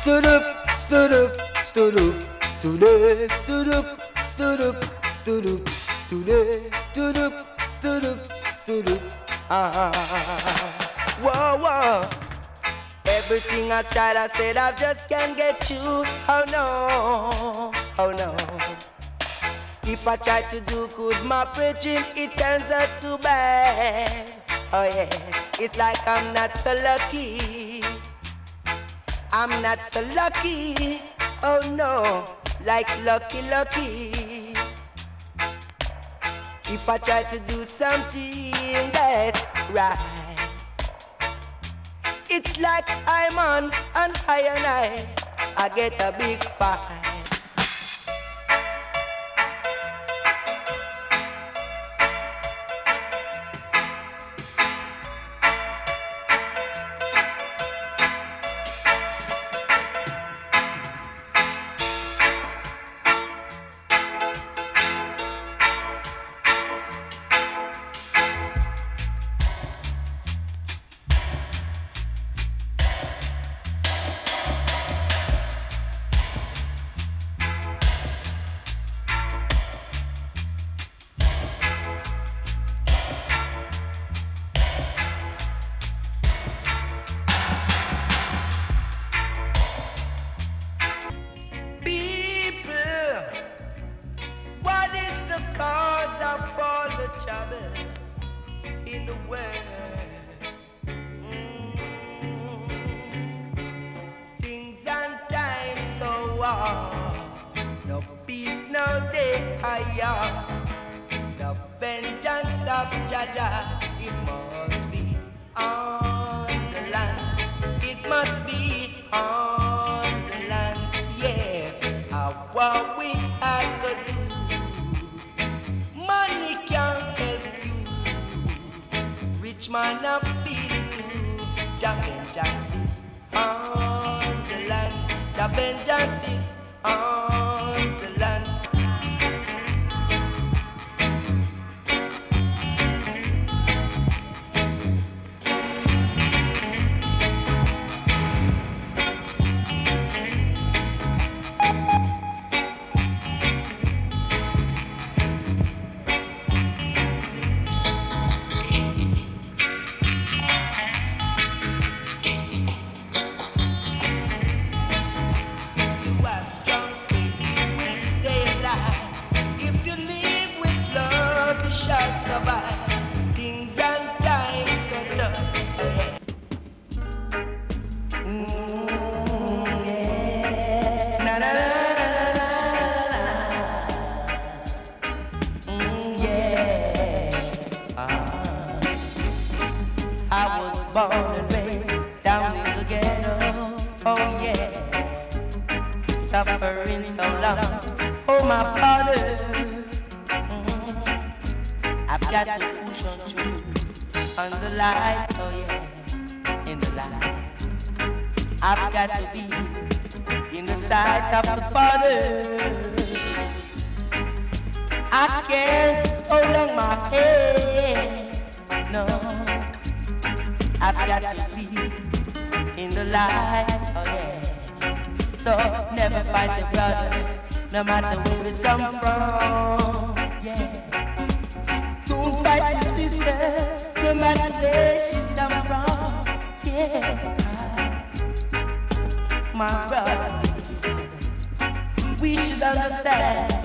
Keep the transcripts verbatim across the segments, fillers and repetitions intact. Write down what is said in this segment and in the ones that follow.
stood up, stood up, stood up, today, stood up, stood up, stood up, today, stood up, stood up, stood up. Ah, whoa, whoa. Everything I tried, I said I just can't get you. Oh no, oh no. If I try to do good, my preaching, it turns out too bad. Oh yeah, it's like I'm not so lucky. I'm not so lucky. Oh no, like lucky, lucky. If I try to do something that's right, it's like I'm on an high and I, I get a big fight. What is the cause of all the trouble in the world? Mm. Things and times so hard, no peace, no day higher. The vengeance of Jaja, it must be on the land. It must be on the land, yes. How what we have to do. Money can't help you. Rich man of feeling. The vengeance is on the land. The vengeance is on the land. Born and raised down in the ghetto, oh yeah, suffering so long, oh my father, mm-hmm. I've got to push on through, on the light, oh yeah, in the light, I've got to be in the sight of the Father, I can't hold on my head, no. I've got to be in the light, oh yeah. So never fight your brother, no matter where he's come from, yeah. Don't fight your sister, no matter where she's come from, yeah. My brothers and sisters, we should understand.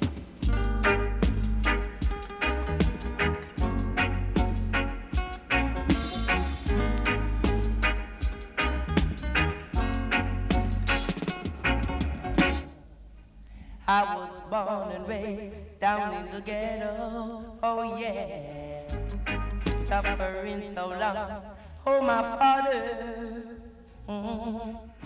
I was born and raised down in the ghetto, oh yeah, suffering so long, oh my father, mm-hmm.